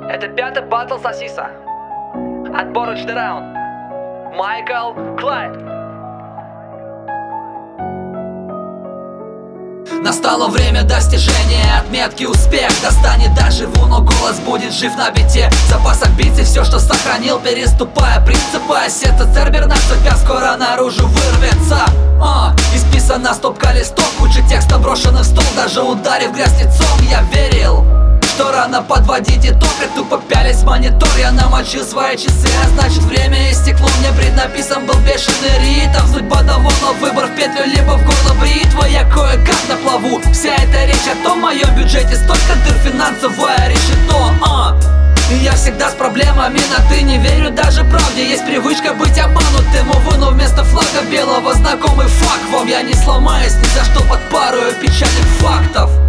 Это пятый батл Сосиса. Отборочный раунд. Майкл Клайд. Настало время достижения отметки, успех достанет до живу, но голос будет жив на бите. Запас амбиций, все, что сохранил, переступая принципы. Сердце Церберна, судьба скоро наружу вырвется. Исписана стопка листов, куча текста брошенных в стол. Даже ударив грязь лицом, я верил, что рано подводить итог. И тупо пялись в монитор, я намочил свои часы, а значит время истекло. Мне преднаписан был бешеный ритм. Судьба давно, но выбор в петлю, либо в горло бритва. Я кое-как на плаву, вся эта речь о том, в моем бюджете столько дыр, финансовое решето. Я всегда с проблемами на ты, не верю даже правде. Есть привычка быть обманутым, увы, но вместо флага белого знакомый факт. Вам я не сломаюсь ни за что под пару печальных фактов.